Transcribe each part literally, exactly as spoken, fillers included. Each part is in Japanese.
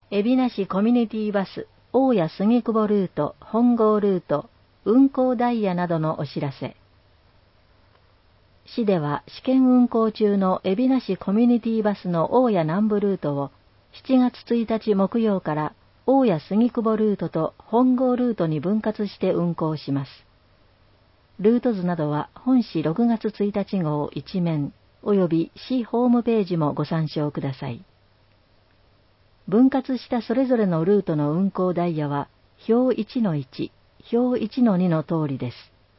海老名市コミュニティバス大谷杉久保ルート本郷ルート運行ダイヤなどのお知らせ。市では試験運行中の海老名市コミュニティバスの大谷南部ルートをしちがつついたち木曜から大谷杉久保ルートと本郷ルートに分割して運行します。ルート図などは本市ろくがつついたち号一面及び市ホームページもご参照ください。分割したそれぞれのルートの運行ダイヤは表 いちのいち、表 いちのに の通りです。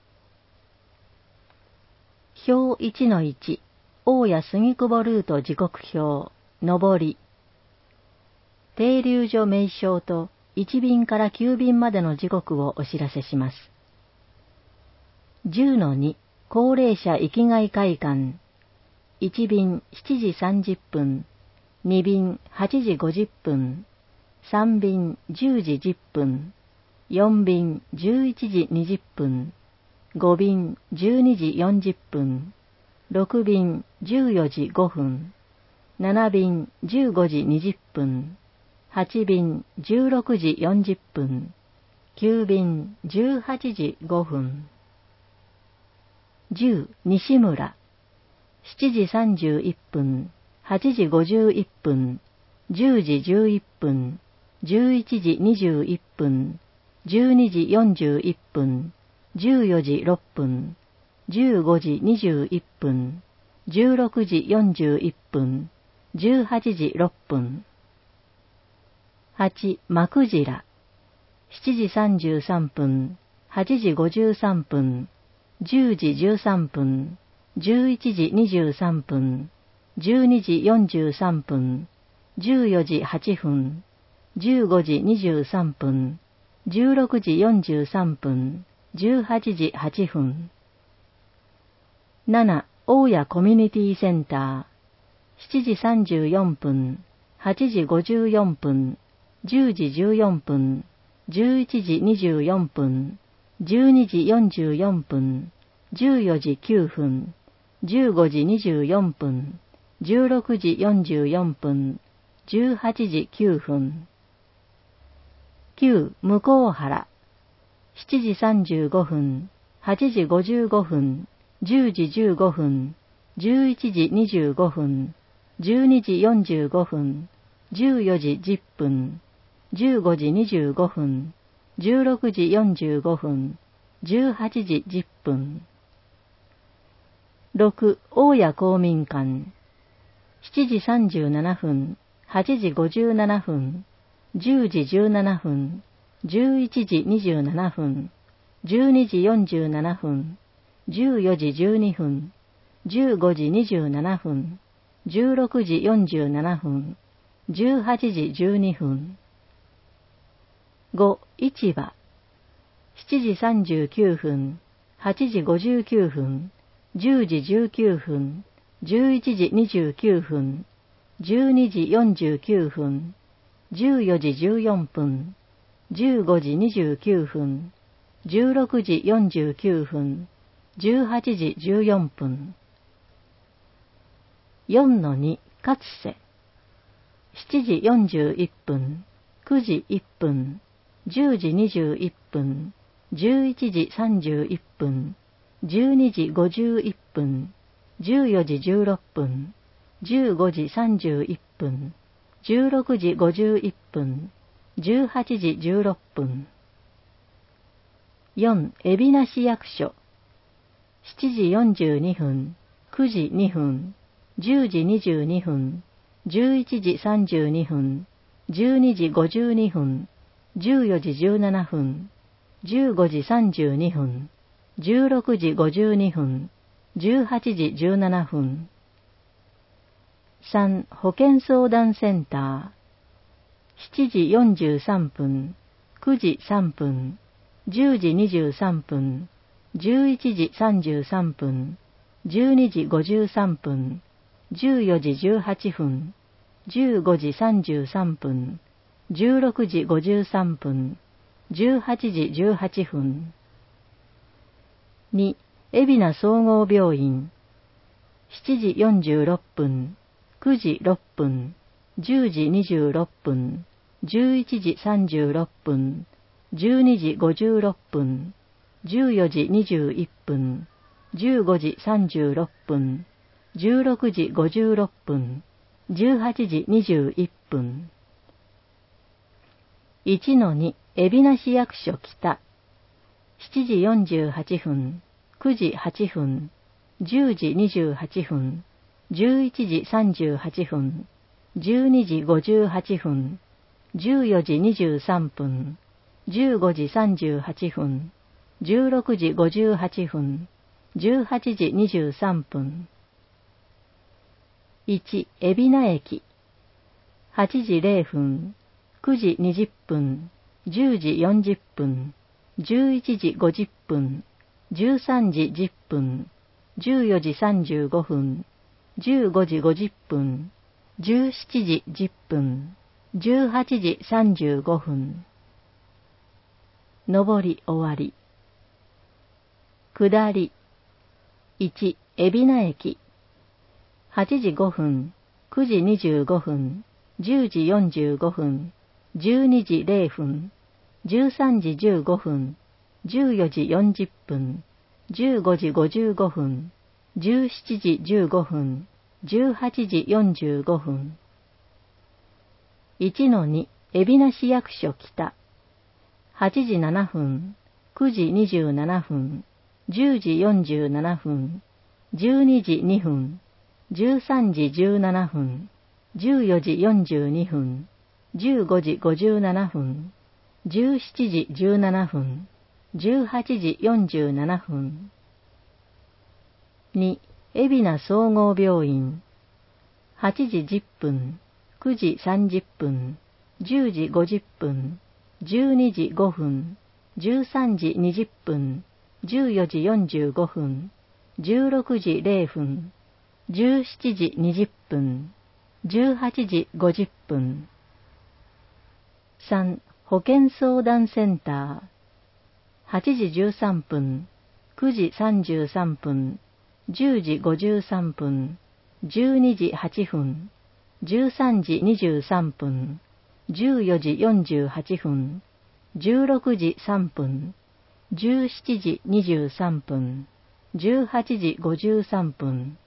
表 いちのいち、大谷杉久保ルート時刻表、上り。停留所名称といち便からきゅう便までの時刻をお知らせします。じゅうのに、高齢者生きがい会館。いち便しちじさんじゅっぷん、に便はちじごじゅっぷん、さん便じゅうじじゅっぷん、よん便じゅういちじにじゅっぷん、ご便じゅうにじよんじゅっぷん、ろく便じゅうよじごふん、なな便じゅうごじにじゅっぷん、はち便じゅうろくじよんじゅっぷん、きゅう便じゅうはちじごふん。じゅう西村しちじさんじゅういっぷん、はちじごじゅういっぷん、じゅうじじゅういっぷん、じゅういちじにじゅういっぷん、じゅうにじよんじゅういっぷん、じゅうよじろっぷん、じゅうごじにじゅういっぷん、じゅうろくじよんじゅういっぷん、じゅうはちじろっぷん。はち幕白しちじさんじゅうさんぷん、はちじごじゅうさんぷん、じゅうじじゅうさんぷん、じゅういちじにじゅうさんぷん、じゅうにじよんじゅうさんぷん、じゅうよじはっぷん、じゅうごじにじゅうさんぷん、じゅうろくじよんじゅうさんぷん、じゅうはちじはっぷん。なな大谷コミュニティセンターしちじさんじゅうよんぷん、はちじごじゅうよんぷん、じゅうじじゅうよんぷん、じゅういちじにじゅうよんぷん、じゅうにじよんじゅうよんぷん、じゅうよじきゅうふん、じゅうごじにじゅうよんぷん、じゅうろくじよんじゅうよんぷん、じゅうはちじきゅうふん。きゅう向原しちじさんじゅうごふん、はちじごじゅうごふん、じゅうじじゅうごふん、じゅういちじにじゅうごふん、じゅうにじよんじゅうごふん、じゅうよじじゅっぷん、じゅうごじにじゅうごふん、じゅうろくじよんじゅうごふん、じゅうはちじじゅっぷん。ろく大谷公民館しちじさんじゅうななふん、はちじごじゅうななふん、じゅうじじゅうななふん、じゅういちじにじゅうななふん、じゅうにじよんじゅうななふん、じゅうよじじゅうにふん、じゅうごじにじゅうななふん、じゅうろくじよんじゅうななふん、じゅうはちじじゅうにふん。ご市場しちじさんじゅうきゅうふん、はちじごじゅうきゅうふん、じゅうじじゅうきゅうふん、じゅういちじにじゅうきゅうふん、じゅうにじよんじゅうきゅうふん、じゅうよじじゅうよんぷん、じゅうごじにじゅうきゅうふん、じゅうろくじよんじゅうきゅうふん、じゅうはちじじゅうよんぷん。よんのにかつせしちじよんじゅういっぷん、くじいっぷん、じゅうじにじゅういっぷん、じゅういちじさんじゅういっぷん、じゅうにじごじゅういっぷん、じゅうよじじゅうろっぷん、じゅうごじさんじゅういっぷん、じゅうろくじごじゅういっぷん、じゅうはちじじゅうろっぷん。よん海老名市役所しちじよんじゅうにふん、くじにふん、じゅうじにじゅうにふん、じゅういちじさんじゅうにふん、じゅうにじごじゅうにふん、じゅうよじじゅうななふん、じゅうごじさんじゅうにふん、じゅうろくじごじゅうにふん、じゅうはちじじゅうななふん。さん保健相談センターしちじよんじゅうさんぷん、くじさんぷん、じゅうじにじゅうさんぷん、じゅういちじさんじゅうさんぷん、じゅうにじごじゅうさんぷん、じゅうよじじゅうはっぷん、じゅうごじさんじゅうさんぷん、じゅうろくじごじゅうさんぷん、じゅうはちじじゅうはっぷん。に海老名総合病院しちじよんじゅうろっぷん、くじろっぷん、じゅうじにじゅうろっぷん、 じゅういちじさんじゅうろっぷん、じゅうにじごじゅうろっぷん、じゅうよじにじゅういっぷん、じゅうごじさんじゅうろっぷん、じゅうろくじごじゅうろっぷん、じゅうはちじにじゅういっぷん。いちのに 海老名市役所北。しちじよんじゅうはちふん、くじはっぷん、じゅうじにじゅうはっぷん、じゅういちじさんじゅうはっぷん、じゅうにじごじゅうはっぷん、じゅうよじにじゅうさんぷん、じゅうごじさんじゅうはっぷん、じゅうろくじごじゅうはっぷん、じゅうはちじにじゅうさんぷん。いち、海老名駅。はちじれいふん、くじにじゅっぷん、じゅうじよんじゅっぷん、じゅういちじごじゅっぷん、じゅうさんじじゅっぷん、じゅうよじさんじゅうごふん、じゅうごじごじゅっぷん、じゅうしちじじゅっぷん、じゅうはちじさんじゅうごふん。上り終わり。下り。いち、海老名駅。はちじごふん、くじにじゅうごふん、じゅうじよんじゅうごふん、じゅうにじれいふん、じゅうさんじじゅうごふん、じゅうよじよんじゅっぷん、じゅうごじごじゅうごふん、じゅうしちじじゅうごふん、じゅうはちじよんじゅうごふん。いちのに 海老名市役所北。はちじななふん、くじにじゅうななふん、じゅうじよんじゅうななふん、じゅうにじにふん、じゅうさんじじゅうななふん、じゅうよじよんじゅうにふん、じゅうごじごじゅうななふん、じゅうしちじじゅうななふん、じゅうはちじよんじゅうななふん。に、海老名総合病院。はちじじゅっぷん、くじさんじゅっぷん、じゅうじごじゅっぷん、じゅうにじごふん、じゅうさんじにじゅっぷん、じゅうよじよんじゅうごふん、じゅうろくじれいふん、じゅうしちじにじゅっぷん、じゅうはちじごじゅっぷん。さん、保健相談センター。はちじじゅうさんぷん、くじさんじゅうさんぷん、じゅうじごじゅうさんぷん、じゅうにじはっぷん、じゅうさんじにじゅうさんぷん、じゅうよじよんじゅうはっぷん、じゅうろくじさんぷん、じゅうしちじにじゅうさんぷん、じゅうはちじごじゅうさんぷん。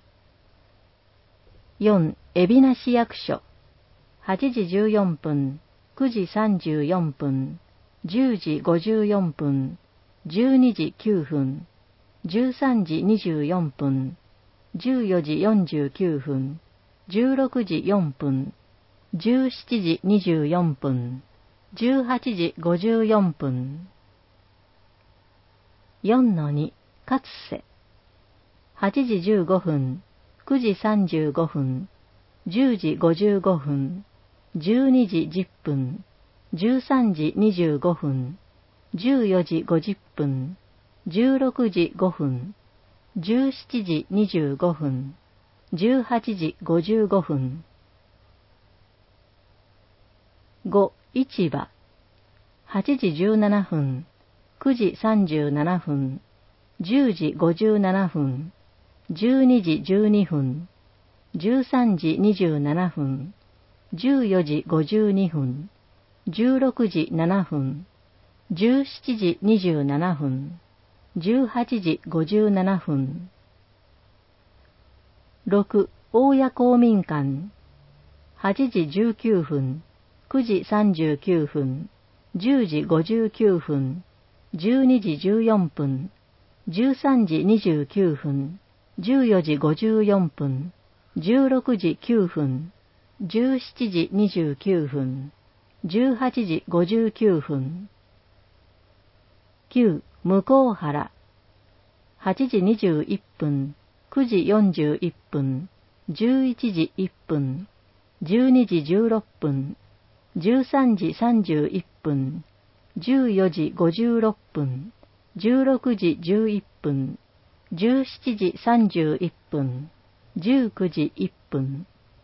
よん、海老名市役所。はちじじゅうよんぷん、くじさんじゅうよんぷん、じゅうじごじゅうよんぷん、じゅうにじきゅうふん、じゅうさんじにじゅうよんぷん、じゅうよじよんじゅうきゅうふん、じゅうろくじよんぷん、じゅうしちじにじゅうよんぷん、じゅうはちじごじゅうよんぷん。よんのに、かつせ。はちじじゅうごふん、くじさんじゅうごふん、じゅうじごじゅうごふん、じゅうにじじゅっぷん、じゅうさんじにじゅうごふん、じゅうよじごじゅっぷん、じゅうろくじごふん、じゅうしちじにじゅうごふん、じゅうはちじごじゅうごふん。ご、市場。はちじじゅうななふん、くじさんじゅうななふん、じゅうじごじゅうななふん、じゅうにじじゅうにふん、じゅうさんじにじゅうななふん、じゅうよじごじゅうにふん、じゅうろくじななふん、じゅうしちじにじゅうななふん、じゅうはちじごじゅうななふん。ろく、大谷公民館。はちじじゅうきゅうふん、くじさんじゅうきゅうふん、じゅうじごじゅうきゅうふん、じゅうにじじゅうよんぷん、じゅうさんじにじゅうきゅうふん、じゅうよじごじゅうよんぷん、じゅうろくじきゅうふん、じゅうしちじにじゅうきゅうふん、じゅうはちじごじゅうきゅうふん。きゅう、向原。はちじにじゅういっぷん、くじよんじゅういっぷん、じゅういちじいっぷん、じゅうにじじゅうろっぷん、じゅうさんじさんじゅういっぷん、じゅうよじごじゅうろっぷん、じゅうろくじじゅういっぷん、じゅうしちじさんじゅういっぷん、じゅうくじいっぷん。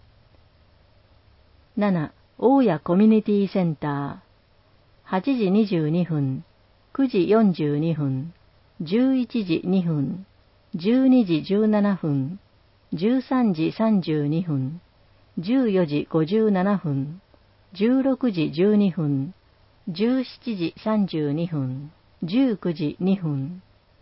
なな、大谷コミュニティセンター。はちじにじゅうにふん、くじよんじゅうにふん、じゅういちじにふん、じゅうにじじゅうななふん、じゅうさんじさんじゅうにふん、じゅうよじごじゅうななふん、 じゅうろくじじゅうにふん、じゅうしちじさんじゅうにふん、じゅうくじにふん。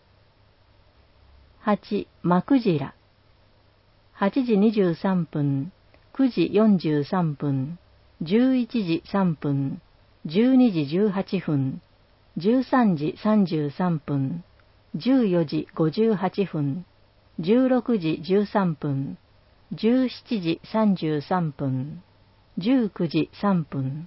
はち、まくじら。はちじにじゅうさんぷん、くじよんじゅうさんぷん、じゅういちじさんぷん、じゅうにじじゅうはっぷん、じゅうさんじさんじゅうさんぷん、じゅうよじごじゅうはっぷん、じゅうろくじじゅうさんぷん、じゅうしちじさんじゅうさんぷん、じゅうくじさんぷん。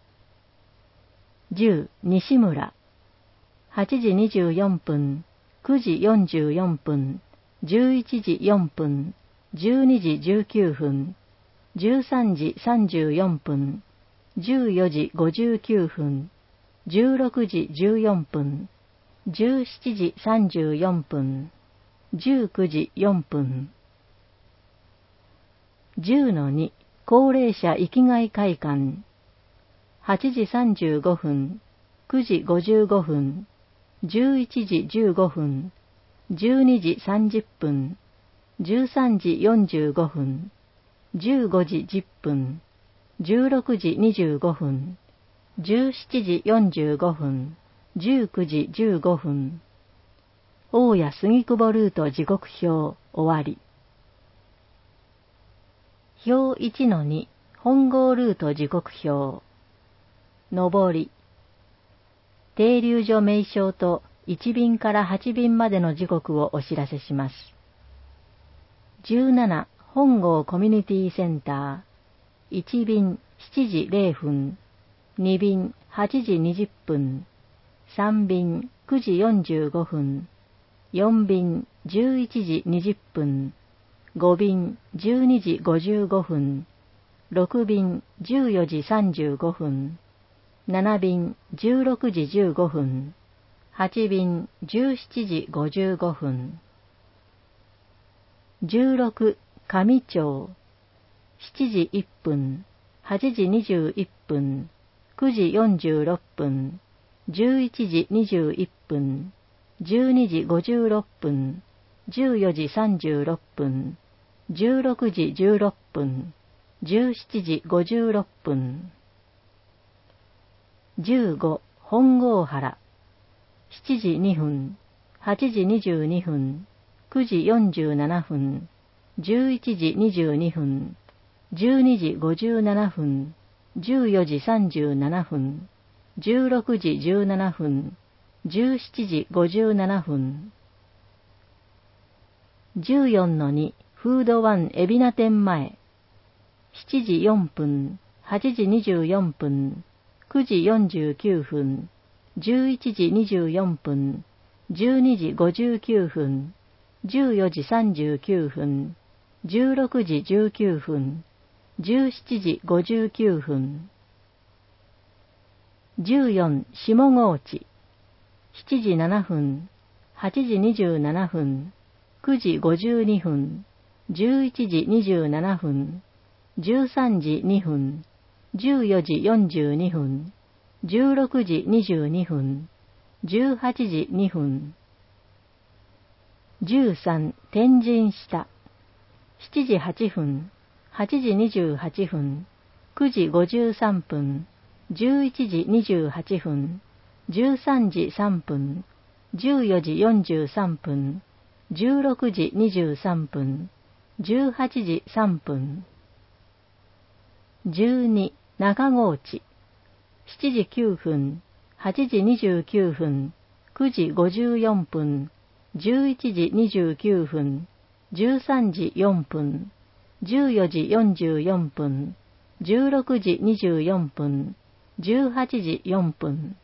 じゅう、西村。はちじにじゅうよんぷん、くじよんじゅうよんぷん、じゅういちじよんぷん、じゅうにじじゅうきゅうふん、じゅうさんじさんじゅうよんぷん、じゅうよじごじゅうきゅうふん、じゅうろくじじゅうよんぷん、じゅうしちじさんじゅうよんぷん、じゅうくじよんぷん。じゅうのに、高齢者生きがい会館。はちじさんじゅうごふん、くじごじゅうごふん、じゅういちじじゅうごふん、じゅうにじさんじゅっぷん、じゅうさんじよんじゅうごふん、じゅうごじじゅっぷん、じゅうろくじにじゅうごふん、じゅうしちじよんじゅうごふん、じゅうくじじゅうごふん。大谷杉久保ルート時刻表終わり。表 いちのに 本郷ルート時刻表。上り。停留所名称といち便からはち便までの時刻をお知らせします。じゅうなな本郷コミュニティセンター。いち便しちじれいふん、に便はちじにじゅっぷん、さん便くじよんじゅうごふん、よん便じゅういちじにじゅっぷん、ご便じゅうにじごじゅうごふん、ろく便じゅうよじさんじゅうごふん、なな便じゅうろくじじゅうごふん、はち便じゅうしちじごじゅうごふん。じゅうろく上町。しちじいっぷん、はちじにじゅういっぷん、くじよんじゅうろっぷん、じゅういちじにじゅういっぷん、じゅうにじごじゅうろっぷん、じゅうよじさんじゅうろっぷん、じゅうろくじじゅうろっぷん、じゅうしちじごじゅうろっぷん。じゅうご本郷原。しちじにふん、はちじにじゅうにふん、くじよんじゅうななふん、じゅういちじにじゅうにふん、じゅうにじごじゅうななふん、じゅうよじさんじゅうななふん、じゅうろくじじゅうななふん、じゅうしちじごじゅうななふん。じゅうよんのにフードワン海老名店前。しちじよんぷん、はちじにじゅうよんぷん、くじよんじゅうきゅうふん、じゅういちじにじゅうよんぷん、じゅうにじごじゅうきゅうふん、じゅうよじさんじゅうきゅうふん、じゅうろくじじゅうきゅうふん、じゅうしちじごじゅうきゅうふん。じゅうよん下河内。しちじななふん、はちじにじゅうななふん、くじごじゅうにふん、じゅういちじにじゅうななふん、じゅうさんじにふん、じゅうよじよんじゅうにふん、じゅうろくじにじゅうにふん、じゅうはちじにふん。じゅうさん天神下。しちじはっぷん、はちじにじゅうはっぷん、くじごじゅうさんぷん、じゅういちじにじゅうはっぷん、じゅうさんじさんぷん、じゅうよじよんじゅうさんぷん、じゅうろくじにじゅうさんぷん、じゅうはちじさんぷん。じゅうに中河内。しちじきゅうふん、はちじにじゅうきゅうふん、くじごじゅうよんぷん、じゅういちじにじゅうきゅうふん、じゅうさんじよんぷん、じゅうよじよんじゅうよんぷん、じゅうろくじにじゅうよんぷん、じゅうはちじよんぷん。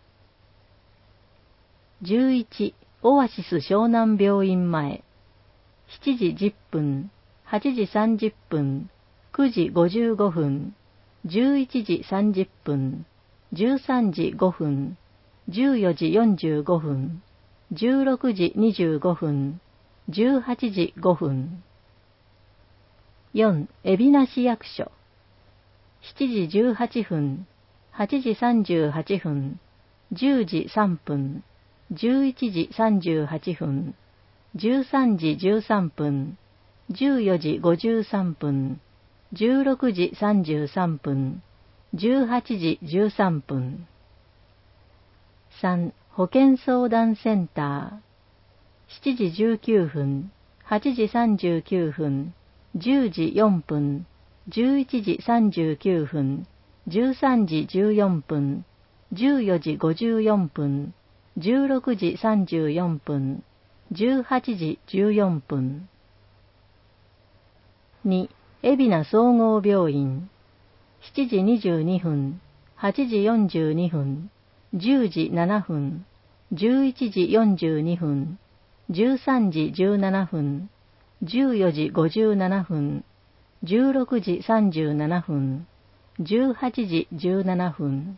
じゅういちオアシス湘南病院前。しちじじゅっぷん、はちじさんじゅっぷん、くじごじゅうごふん、じゅういちじさんじゅっぷん、じゅうさんじごふん、じゅうよじよんじゅうごふん、じゅうろくじにじゅうごふん、じゅうはちじごふん。よん海老名市役所。しちじじゅうはっぷん、はちじさんじゅうはっぷん、じゅうじさんぷん、じゅういちじさんじゅうはっぷん、じゅうさんじじゅうさんぷん、じゅうよじごじゅうさんぷん、じゅうろくじさんじゅうさんぷん、 じゅうはちじじゅうさんぷん。さん、保健相談センター。しちじじゅうきゅうふん、はちじさんじゅうきゅうふん、じゅうじよんぷん、じゅういちじさんじゅうきゅうふん、じゅうさんじじゅうよんぷん、じゅうよじごじゅうよんぷん、じゅうろくじさんじゅうよんぷん、じゅうはちじじゅうよんぷん。に、海老名総合病院。しちじにじゅうにふん、はちじよんじゅうにふん、じゅうじななふん、じゅういちじよんじゅうにふん、じゅうさんじじゅうななふん、じゅうよじごじゅうななふん、じゅうろくじさんじゅうななふん、じゅうはちじじゅうななふん。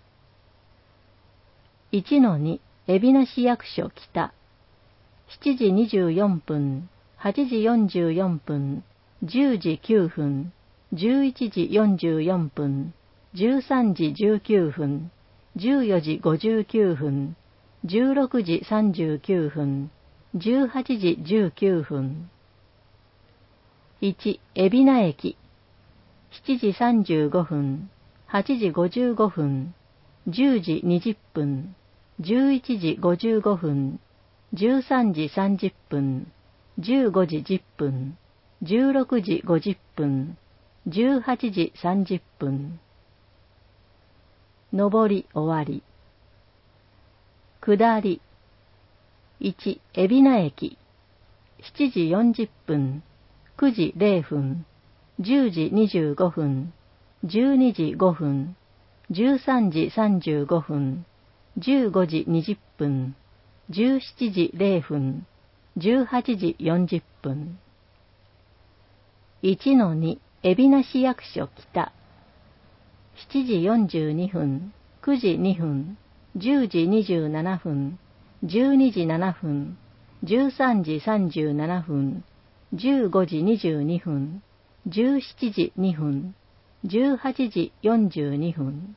いちのに、海老名市役所北。しちじにじゅうよんぷん、はちじよんじゅうよんぷん、じゅうじきゅうふん、じゅういちじよんじゅうよんぷん、じゅうさんじじゅうきゅうふん、じゅうよじごじゅうきゅうふん、じゅうろくじさんじゅうきゅうふん、じゅうはちじじゅうきゅうふん。いち、海老名駅。しちじさんじゅうごふん、はちじごじゅうごふん、じゅうじにじゅっぷん、じゅういちじごじゅうごふん、じゅうさんじさんじゅっぷん、じゅうごじじゅっぷん、じゅうろくじごじゅっぷん、じゅうはちじさんじゅっぷん。上り終わり。下り。いち、海老名駅。しちじよんじゅっぷん、くじれいふん、じゅうじにじゅうごふん、じゅうにじごふん、じゅうさんじさんじゅうごふん、じゅうごじにじゅっぷん、じゅうしちじれいふん、じゅうはちじよんじゅっぷん。いちのに、海老名市役所北。しちじよんじゅうにふん、くじにふん、じゅうじにじゅうななふん、じゅうにじななふん、じゅうさんじさんじゅうななふん、じゅうごじにじゅうにふん、じゅうしちじにふん、じゅうはちじよんじゅうにふん。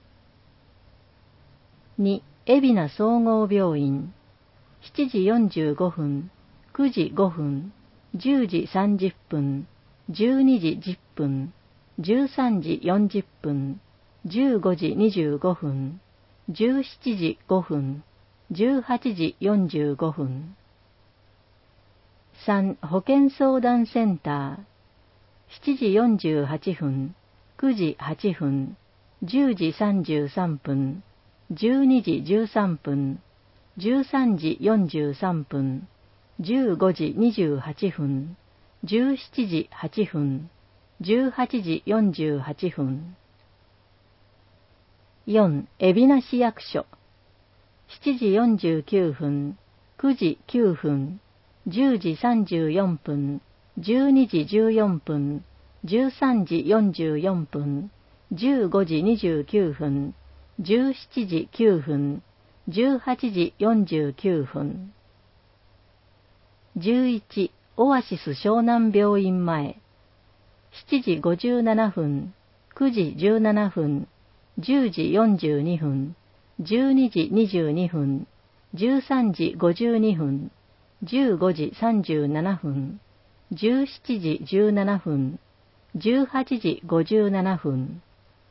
に、海老名総合病院。しちじよんじゅうごふん、くじごふん、じゅうじさんじゅっぷん、じゅうにじじゅっぷん、じゅうさんじよんじゅっぷん、じゅうごじにじゅうごふん、じゅうしちじごふん、じゅうはちじよんじゅうごふん。さん、保健相談センター。しちじよんじゅうはっぷん、くじはっぷん、じゅうじさんじゅうさんぷん、じゅうにじじゅうさんぷん、じゅうさんじよんじゅうさんぷん、じゅうごじにじゅうはっぷん、じゅうしちじはっぷん、じゅうはちじよんじゅうはっぷん。よん、海老名市役所。しちじよんじゅうきゅうふん、くじきゅうふん、じゅうじさんじゅうよんぷん、じゅうにじじゅうよんぷん、じゅうさんじよんじゅうよんぷん、じゅうごじにじゅうきゅうふん、じゅうしちじきゅうふん、じゅうはちじよんじゅうきゅうふん。じゅういち、オアシス湘南病院前。しちじごじゅうななふん、くじじゅうななふん、じゅうじよんじゅうにふん、じゅうにじにじゅうにふん、じゅうさんじごじゅうにふん、じゅうごじさんじゅうななふん、じゅうしちじじゅうななふん、じゅうはちじごじゅうななふん。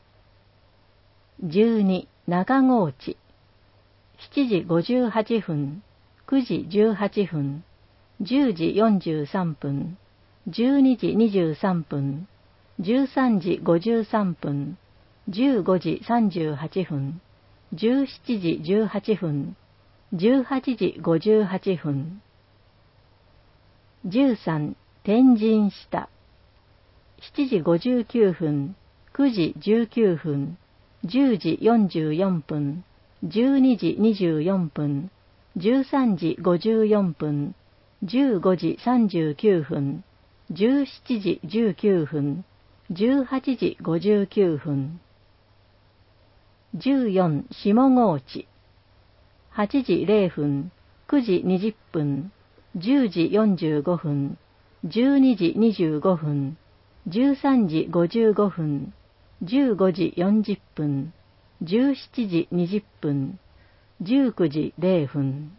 じゅうに、中河内。しちじごじゅうはっぷん、くじじゅうはっぷん、じゅうじよんじゅうさんぷん、じゅうにじにじゅうさんぷん、じゅうさんじごじゅうさんぷん、じゅうごじさんじゅうはっぷん、じゅうしちじじゅうはっぷん、じゅうはちじごじゅうはっぷん。じゅうさん、天神下。しちじごじゅうきゅうふん、くじじゅうきゅうふん、じゅうじよんじゅうよんぷん、じゅうにじにじゅうよんぷん、じゅうさんじごじゅうよんぷん、じゅうごじさんじゅうきゅうふん、じゅうしちじじゅうきゅうふん、じゅうはちじごじゅうきゅうふん。じゅうよん、下河内。はちじれいふん、くじにじゅっぷん、じゅうじよんじゅうごふん、じゅうにじにじゅうごふん、じゅうさんじごじゅうごふん、じゅうごじよんじゅっぷん、じゅうしちじにじゅっぷん、じゅうくじれいふん。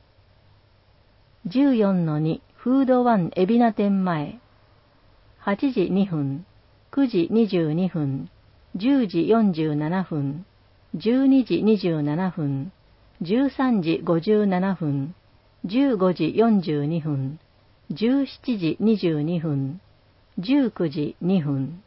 じゅうよんのに、フードワン海老名店前。はちじにふん、くじにじゅうにふん、 じゅうじよんじゅうななふん、じゅうにじにじゅうななふん、じゅうさんじごじゅうななふん、じゅうごじよんじゅうにふん、じゅうしちじにじゅうにふん、じゅうくじにふん。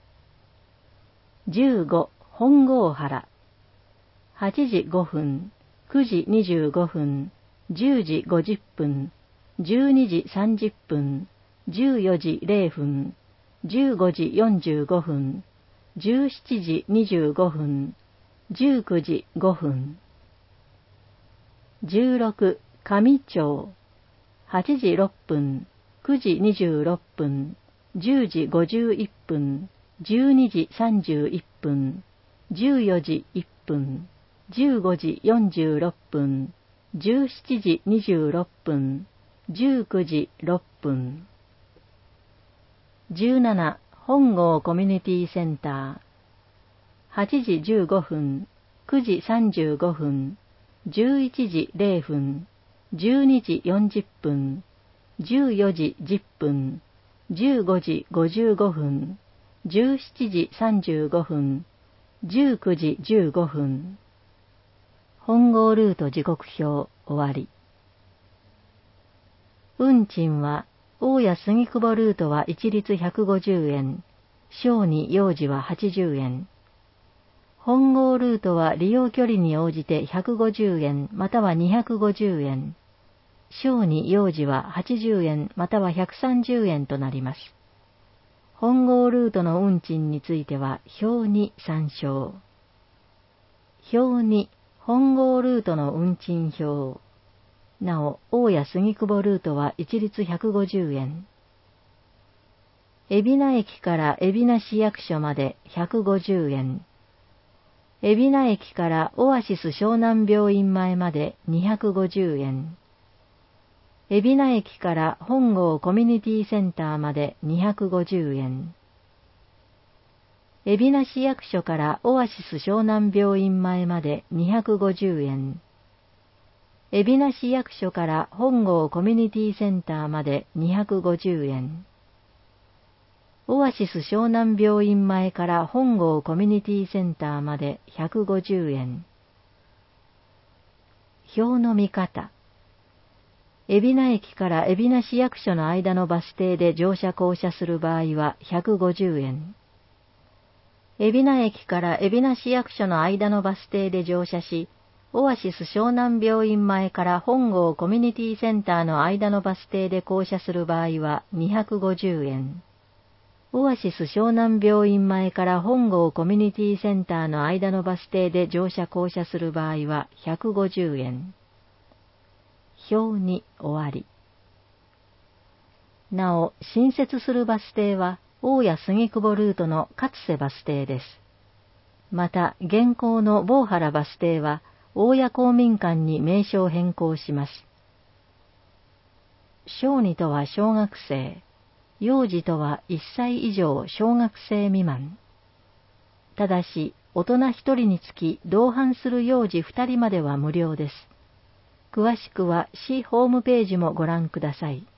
じゅうご、本郷原。はちじごふん、くじにじゅうごふん、じゅうじごじゅっぷん、じゅうにじさんじゅっぷん、じゅうよじれいふん、じゅうごじよんじゅうごふん、じゅうしちじにじゅうごふん、じゅうくじごふん。じゅうろく、上町。はちじろっぷん、くじにじゅうろっぷん、じゅうじごじゅういっぷん、じゅうにじさんじゅういっぷん、じゅうよじいっぷん、じゅうごじよんじゅうろっぷん、じゅうしちじにじゅうろっぷん、じゅうくじろっぷん。じゅうなな、本郷コミュニティセンター。はちじじゅうごふん、くじさんじゅうごふん、じゅういちじれいふん、じゅうにじよんじゅっぷん、じゅうよじじゅっぷん、じゅうごじごじゅうごふん、じゅうしちじさんじゅうごふん、じゅうくじじゅうごふん。本郷ルート時刻表終わり。運賃は、大谷杉久保ルートは一律ひゃくごじゅうえん、小児幼児ははちじゅうえん。本郷ルートは利用距離に応じてひゃくごじゅうえんまたはにひゃくごじゅうえん。小児幼児ははちじゅうえんまたはひゃくさんじゅうえんとなります。本郷ルートの運賃については表に参照。表に本郷ルートの運賃表。なお、大谷杉久保ルートは一律ひゃくごじゅうえん。海老名駅から海老名市役所までひゃくごじゅうえん。海老名駅からオアシス湘南病院前までにひゃくごじゅうえん。海老名駅から本郷コミュニティセンターまでにひゃくごじゅうえん。海老名市役所からオアシス湘南病院前までにひゃくごじゅうえん。海老名市役所から本郷コミュニティセンターまでにひゃくごじゅうえん。オアシス湘南病院前から本郷コミュニティセンターまでひゃくごじゅうえん。表の見方。海老名駅から海老名市役所の間のバス停で乗車降車する場合はひゃくごじゅうえん。海老名駅から海老名市役所の間のバス停で乗車し、オアシス湘南病院前から本郷コミュニティセンターの間のバス停で降車する場合はにひゃくごじゅうえん。オアシス湘南病院前から本郷コミュニティセンターの間のバス停で乗車降車する場合はひゃくごじゅうえん。表に終わり。なお、新設するバス停は大谷杉久保ルートの勝瀬バス停です。また、現行の坊原バス停は大谷公民館に名称を変更します。小児とは小学生。幼児とはいっさい以上小学生未満。ただし、大人ひとりにつき同伴する幼児ふたりまでは無料です。詳しくは市ホームページもご覧ください。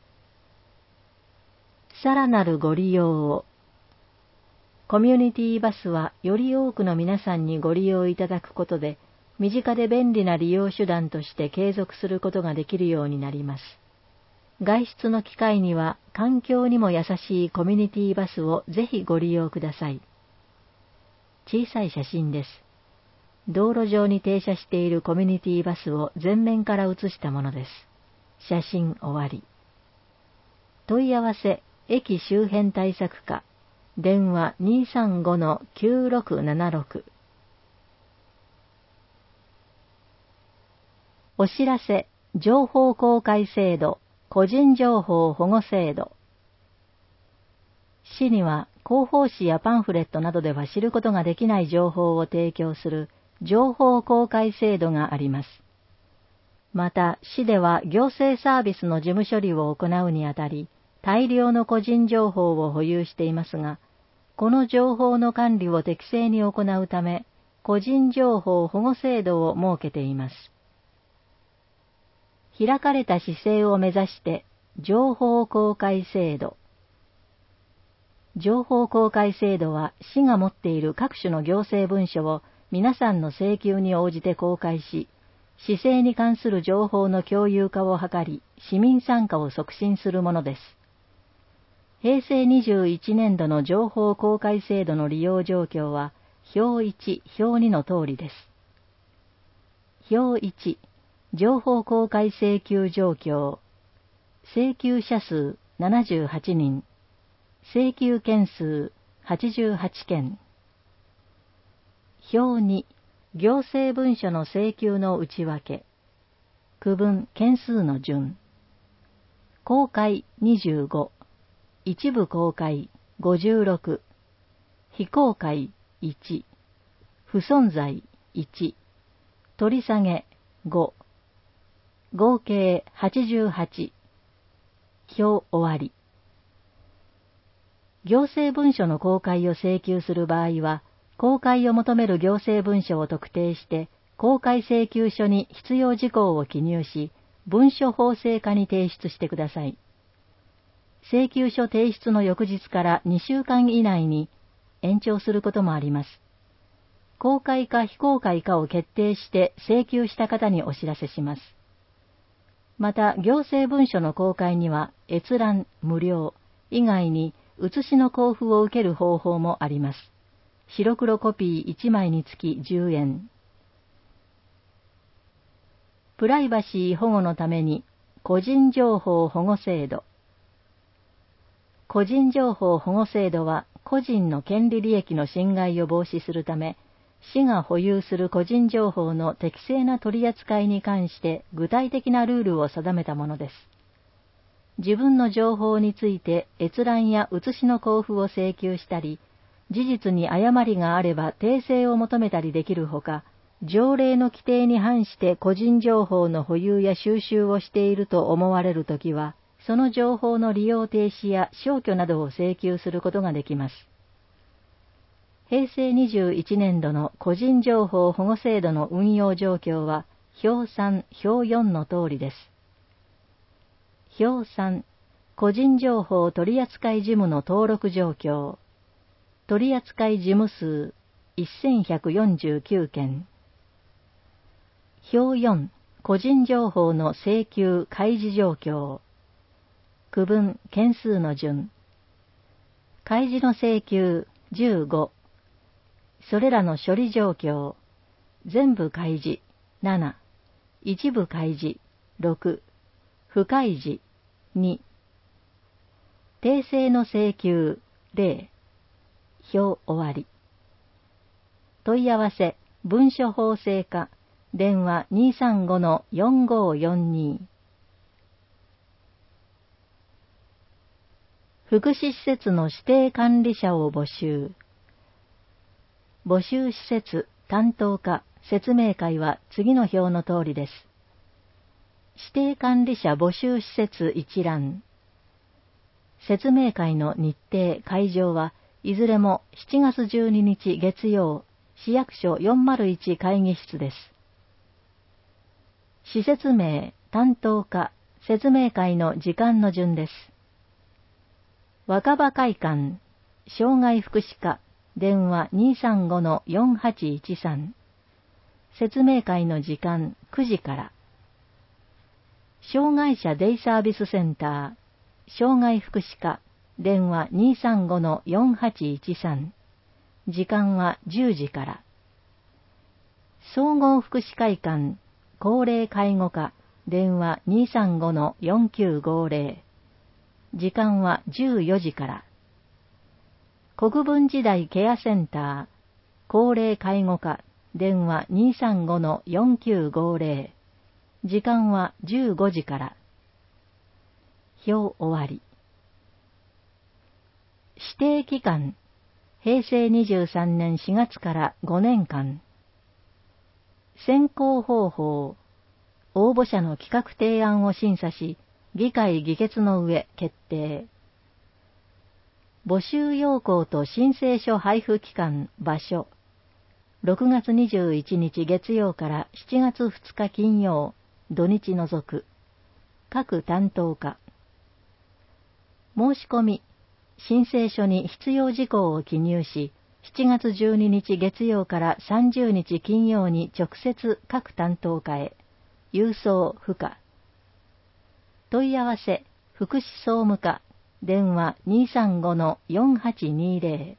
さらなるご利用を。コミュニティバスはより多くの皆さんにご利用いただくことで、身近で便利な利用手段として継続することができるようになります。外出の機会には環境にも優しいコミュニティバスをぜひご利用ください。小さい写真です。道路上に停車しているコミュニティバスを前面から写したものです。写真終わり。問い合わせ、駅周辺対策課、電話 にーさんごのきゅうろくななろく。お知らせ、情報公開制度、個人情報保護制度。市には広報誌やパンフレットなどでは知ることができない情報を提供する情報公開制度があります。また、市では行政サービスの事務処理を行うにあたり、大量の個人情報を保有していますが、この情報の管理を適正に行うため、個人情報保護制度を設けています。開かれた市政を目指して、情報公開制度。 情報公開制度は市が持っている各種の行政文書を皆さんの請求に応じて公開し、市政に関する情報の共有化を図り、市民参加を促進するものです。平成にじゅういちねんどの情報公開制度の利用状況は、表いち、表にの通りです。表いち、情報公開請求状況。請求者数ななじゅうはちにん。請求件数はちじゅうはちけん。表に、行政文書の請求の内訳。区分件数の順。公開にじゅうご。一部公開ごじゅうろく。非公開いち。不存在いち。取り下げご。合計はちじゅうはち。表終わり。行政文書の公開を請求する場合は、公開を求める行政文書を特定して、公開請求書に必要事項を記入し、文書法制課に提出してください。請求書提出の翌日からにしゅうかん以内に延長することもあります。公開か非公開かを決定して請求した方にお知らせします。また、行政文書の公開には閲覧無料以外に写しの交付を受ける方法もあります。白黒コピーいちまいにつきじゅうえん。プライバシー保護のために個人情報保護制度。個人情報保護制度は個人の権利利益の侵害を防止するため、市が保有する個人情報の適正な取り扱いに関して具体的なルールを定めたものです。自分の情報について閲覧や写しの交付を請求したり、事実に誤りがあれば訂正を求めたりできるほか、条例の規定に反して個人情報の保有や収集をしていると思われるときは、その情報の利用停止や消去などを請求することができます。平成にじゅういちねんどの個人情報保護制度の運用状況は、表さん、表よんの通りです。表さん、個人情報取扱事務の登録状況。取扱事務数せんひゃくよんじゅうきゅうけん。表よん、個人情報の請求開示状況。区分件数の順。開示の請求じゅうご。それらの処理状況。全部開示なな。一部開示ろく。不開示に。訂正の請求ゼロ。表終わり。問い合わせ文書法制課電話 にーさんごのよんごーよんに。福祉施設の指定管理者を募集。募集施設担当課説明会は次の表の通りです。指定管理者募集施設一覧。説明会の日程会場はいずれもしちがつじゅうににち月曜、市役所よんまるいち会議室です。施設名担当課説明会の時間の順です。若葉会館障害福祉課電話 にーさんごのよんはちいちさん。説明会の時間くじから。障害者デイサービスセンター障害福祉課電話 にーさんごのよんはちいちさん。時間はじゅうじから。総合福祉会館高齢介護課電話 にーさんごのよんきゅうごーぜろ。時間はじゅうよじから。国分時代ケアセンター高齢介護課電話 にーさんごのよんきゅうごーぜろ。時間はじゅうごじから。表終わり。指定期間平成にじゅうさんねんしがつからごねんかん。選考方法応募者の企画提案を審査し、議会議決の上決定。募集要項と申請書配布期間場所。ろくがつにじゅういちにち月曜からしちがつふつか金曜、土日除く。各担当課。申し込み、 申請書に必要事項を記入し、しちがつじゅうににち月曜からさんじゅうにち金曜に直接各担当課へ、郵送不可。問い合わせ、福祉総務課、電話 にーさんごのよんはちにーぜろ。